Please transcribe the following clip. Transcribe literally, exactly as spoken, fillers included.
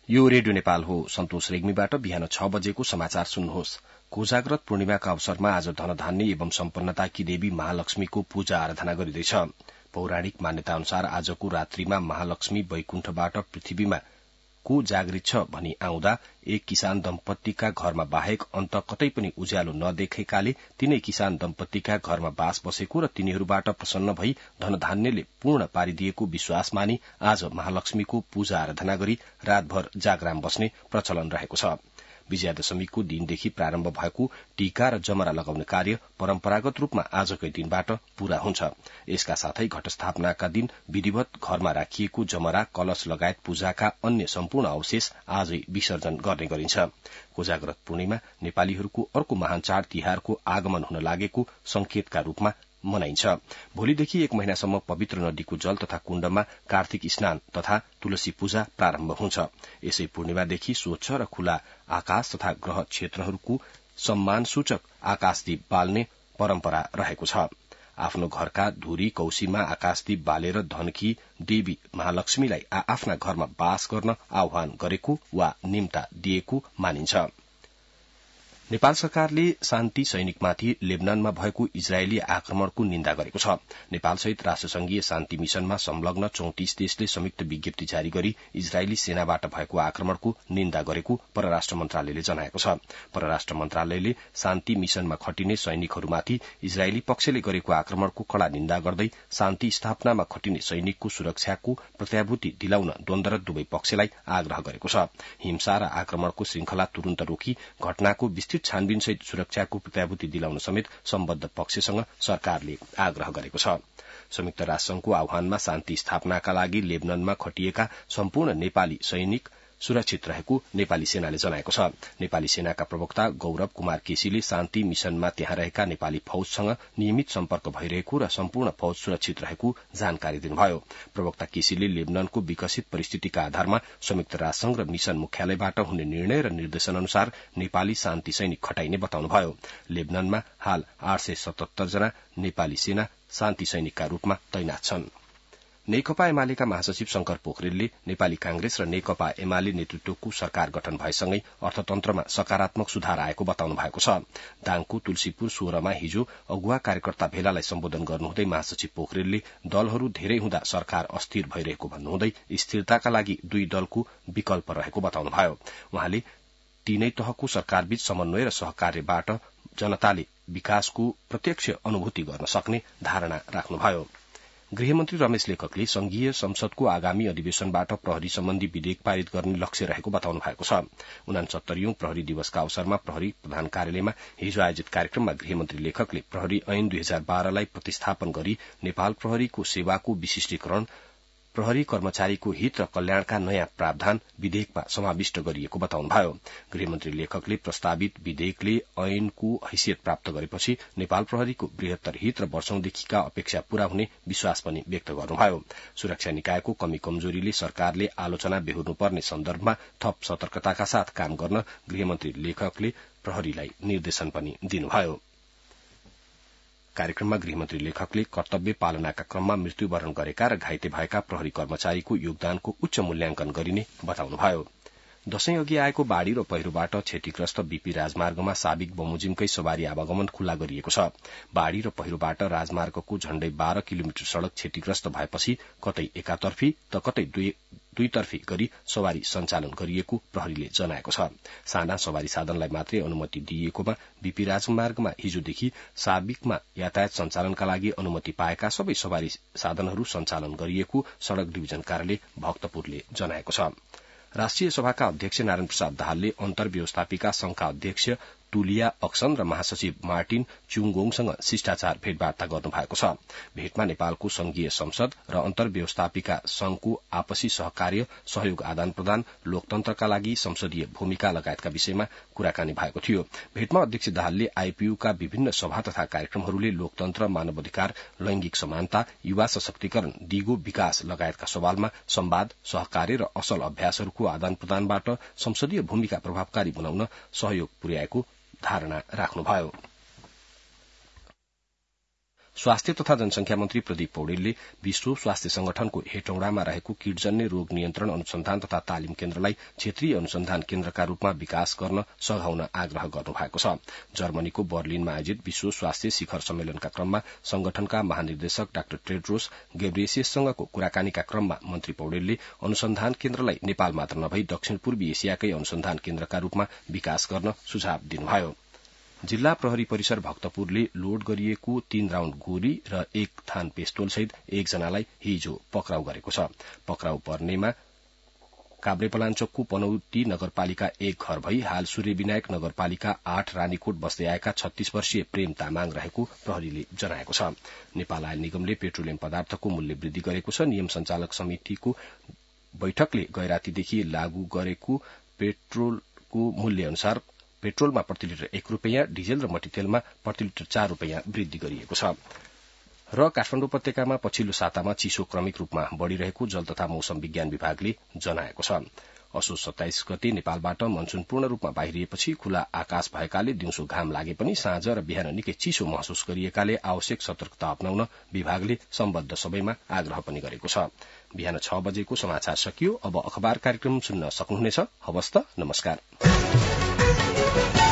यो रेडियो नेपाल हो। सन्तोष रेग्मीबाट बिहान छ बजेको समाचार सुन्नुहोस्। कोजाग्रत पूर्णिमाका अवसरमा आज धनधान्य एवं सम्पन्नताकी देवी महालक्ष्मीको पूजा आराधना गरिँदैछ। पौराणिक मान्यता अनुसार आजको रात्रिमा महालक्ष्मी वैकुण्ठबाट पृथ्वीमा को जागृत छ भनी आउँदा एक किसान दम्पत्तिका घरमा बाहेक अन्त कतै पनि उज्यालो नदेखेकाले तिनै किसान दम्पत्तिका घरमा बास बसेको र तिनीहरूबाट प्रसन्न भई धनधान्यले पूर्ण पारिदिएको विश्वास मानी आज महालक्ष्मीको पूजा आराधना गरी रातभर जागराम बस्ने प्रचलन रहेको छ। विजयादशमीको दिनदेखि प्रारम्भ भएको टीका र जमरा लगाउने कार्य परम्परागत रूपमा आजकै दिनबाट पूरा हुन्छ। यसका साथै घटस्थापनाका दिन विधिवत घरमा राखिएको जमरा, कलश लगायत पूजाका अन्य सम्पूर्ण अवशेष आजै विसर्जन गर्ने गरिन्छ। कोजाग्रत पूर्णिमा नेपालीहरूको अर्को महान चाड तिहारको आगमन हुन लागेको संकेतका रूपमा मनाइन्छ। भोलिदेखि एक महिनासम्म पवित्र नदीको जल तथा कुण्डमा कार्तिक स्नान तथा तुलसी पूजा प्रारम्भ हुन्छ। यसै पूर्णिमादेखि स्वच्छ र खुला आकाश तथा ग्रह क्षेत्रहरूको सम्मान सूचक आकाशदीप बाल्ने परम्परा रहेको छ। आफ्नो घरका धुरी कौशीमा आकाशदीप बालेर धनकी देवी महालक्ष्मीलाई आफ्ना घरमा बास गर्न आह्वान गरेको वा निम्ता दिएको मानिन्छ। नेपाल सरकारले शान्ति सैनिकमाथि लेबनानमा भएको इजरायली आक्रमणको निन्दा गरेको छ। नेपालसहित राष्ट्रसंघीय शान्ति मिशनमा संलग्न चौतिस देशले संयुक्त विज्ञप्ति जारी गरी इजरायली सेनाबाट भएको आक्रमणको निन्दा गरेको परराष्ट्र मन्त्रालयले जनाएको छ। परराष्ट्र मन्त्रालयले शान्ति मिशनमा खटिने सैनिकहरूमाथि इजरायली पक्षले गरेको आक्रमणको कड़ा निन्दा गर्दै शान्ति स्थापनामा खटिने सैनिकको सुरक्षाको प्रत्याभूति दिलाउन द्वन्द्वरत दुवै पक्षलाई आग्रह गरेको छ। हिंसा र आक्रमणको श्रृंखला तुरन्त रोकी घटनाको विस्तृत छानबिनसहित सुरक्षाको प्रत्याभूति दिलाउन समेत सम्बद्ध पक्षसँग सरकारले आग्रह गरेको छ। संयुक्त राष्ट्रसंघको आह्वानमा शान्ति स्थापनाका लागि लेबनानमा खटिएका सम्पूर्ण नेपाली सैनिक सुरक्षित रहेको नेपाली सेनाले जनाएको छ। नेपाली सेनाका प्रवक्ता गौरव कुमार केसीले शान्ति मिशनमा त्यहाँ रहेका नेपाली फौजसँग नियमित सम्पर्क भइरहेको र सम्पूर्ण फौज सुरक्षित रहेको जानकारी दिनुभयो। प्रवक्ता केसीले लेबनानको विकसित परिस्थितिका आधारमा संयुक्त राष्ट्रसंघ र मिशन मुख्यालयबाट हुने निर्णय र निर्देशन अनुसार नेपाली शान्ति सैनिक खटाइने बताउनुभयो। लेबनानमा हाल आठ सय सतहत्तर जना नेपाली सेना शान्ति सैनिकका रूपमा तैनाथ छन्। नेकपा एमालेका महासचिव शंकर पोखरेलले नेपाली कांग्रेस र नेकपा एमाले नेतृत्वको सरकार गठन भएसँगै अर्थतन्त्रमा सकारात्मक सुधार आएको बताउनु भएको छ। दाङको तुलसीपुर सोह्रमा हिजो अगुवा कार्यकर्ता भेलालाई सम्बोधन गर्नुहुँदै महासचिव पोखरेलले दलहरू धेरै हुँदा सरकार अस्थिर भइरहेको भन्नुहुँदै स्थिरताका लागि दुई दलको विकल्प रहेको बताउनुभयो। उहाँले तीनै तहको सरकारबीच समन्वय र सहकार्यबाट जनताले विकासको प्रत्यक्ष अनुभूति गर्न सक्ने धारणा राख्नुभयो। गृहमन्त्री रमेश लेखकले संघीय संसदको आगामी अधिवेशनबाट प्रहरी सम्बन्धी विधेयक पारित गर्ने लक्ष्य रहेको बताउनु भएको छ। उनासत्तरीऔं प्रहरी दिवसका अवसरमा प्रहरी प्रधान कार्यालयमा हिजो आयोजित कार्यक्रममा गृहमन्त्री लेखकले प्रहरी ऐन दुई हजार बाह्रलाई प्रतिस्थापन गरी नेपाल प्रहरीको सेवाको विशिष्टीकरण, प्रहरी कर्मचारीको हित र कल्याणका नयाँ प्रावधान विधेयकमा समाविष्ट गरिएको बताउनुभयो। गृहमन्त्री लेखकले प्रस्तावित विधेयकले ऐनको हैसियत प्राप्त गरेपछि नेपाल प्रहरीको बृहत्तर हित र वर्षौंदेखिका अपेक्षा पूरा हुने विश्वास पनि व्यक्त गर्नुभयो। सुरक्षा निकायको कमी कमजोरीले सरकारले आलोचना बेहोर्नुपर्ने सन्दर्भमा थप सतर्कताका साथ काम गर्न गृहमन्त्री लेखकले प्रहरीलाई निर्देशन पनि दिनुभयो। कार्यक्रममा गृहमन्त्री लेखकले कर्तव्य पालनाका क्रममा मृत्युवरण गरेका र घाइते भएका प्रहरी कर्मचारीको योगदानको उच्च मूल्याङ्कन गरिने बताउनुभयो। दशैं अघि आएको बाढ़ी र पहिरोबाट क्षतिग्रस्त बीपी राजमार्गमा साबिक बमोजिमकै सवारी आवागमन खुल्ला गरिएको छ। बाढ़ी र पहिरोबाट राजमार्गको झण्डै बाह्र किलोमिटर सड़क क्षतिग्रस्त भएपछि कतै एकातर्फी त कतै दुईतर्फी गरी सवारी सञ्चालन गरिएको प्रहरीले जनाएको छ। साना सवारी साधनलाई मात्रै अनुमति दिइएकोमा बीपी राजमार्गमा हिजोदेखि साबिकमा यातायात सञ्चालनका लागि अनुमति पाएका सबै सवारी साधनहरू सञ्चालन गरिएको सड़क डिभिजन कार्यालय भक्तपुरले जनाएको छ। राष्ट्रिय सभाका अध्यक्ष नारायण प्रसाद दाहालले अन्तर्व्यवस्थापिका संघका अध्यक्ष तुलिया अक्सन र महासचिव मार्टिन चुङगोङसँग शिष्टाचार भेटवार्ता गर्नुभएको छ। भेटमा नेपालको संघीय संसद र अन्तर्व्यवस्थापिका संघको आपसी सहकार्य, सहयोग आदान प्रदान, लोकतन्त्रका लागि संसदीय भूमिका लगायतका विषयमा कुराकानी भएको थियो। भेटमा अध्यक्ष दाहालले आईपीयूका विभिन्न सभा तथा कार्यक्रमहरूले लोकतन्त्र, मानवाधिकार, लैंगिक समानता, युवा सशक्तिकरण, दिगो विकास लगायतका सवालमा संवाद, सहकार्य र असल अभ्यासहरूको आदान प्रदानबाट संसदीय भूमिका प्रभावकारी बनाउन सहयोग पुर्याएको धारणा राख्नुभयो। स्वास्थ्य तथा जनसंख्या मन्त्री प्रदीप पौडेलले विश्व स्वास्थ्य संगठनको हेटौडामा रहेको कीटजन्य रोग नियन्त्रण अनुसन्धान तथा तालिम केन्द्रलाई क्षेत्रीय अनुसन्धान केन्द्रका रूपमा विकास गर्न सघाउन आग्रह गर्नुभएको छ। जर्मनीको बर्लिनमा आयोजित विश्व स्वास्थ्य शिखर सम्मेलनका क्रममा संगठनका महानिर्देशक डाक्टर टेड्रोस गेब्रेयेसससँगको कुराकानीका क्रममा मन्त्री पौडेलले अनुसन्धान केन्द्रलाई नेपाल मात्र नभई दक्षिण पूर्वी एशियाकै अनुसन्धान केन्द्रका रूपमा विकास गर्न सुझाव दिनुभयो। जिल्ला प्रहरी परिसर भक्तपुरले लोड गरिएको तीन राउण्ड गोली र एक थान पेस्तोल सहित एकजनालाई हिजो पक्राउ गरेको छ। पक्राउ पर्नेमा काभ्रेपलाञ्चोकको पनौटी नगरपालिका एक घर भई हाल सूर्यविनायक नगरपालिका आठ रानीकोट बस्दै आएका छत्तीस वर्षीय प्रेम तामाङ रहेको प्रहरीले जनाएको छ। नेपाल आयल निगमले पेट्रोलियम पदार्थको मूल्य वृद्धि गरेको छ। नियम संचालक समितिको बैठकले गैरातीदेखि लागू गरेको पेट्रोलको मूल्य अनुसार पेट्रोलमा प्रति लिटर एक रूपियाँ, डिजेल र मट्टीतेलमा प्रति लिटर चार रूपियाँ वृद्धि गरिएको छ। र काठमाडौँ उपत्यकामा पछिल्लो सातामा चिसो क्रमिक रूपमा बढ़िरहेको जल तथा मौसम विज्ञान विभागले जनाएको छ। असोज सत्ताइस गते नेपालबाट मनसून पूर्ण रूपमा बाहिरिएपछि खुला आकाश भएकाले दिउँसो घाम लागे पनि साँझ र बिहान निकै चिसो महसुस गरिएकाले आवश्यक सतर्कता अपनाउन विभागले सम्बद्ध सबैमा आग्रह पनि गरेको छ। बिहान छ बजेको समाचार सकियो। अब अखबार कार्यक्रम सुन्न सक्नुहुनेछ। हवस् त, नमस्कार।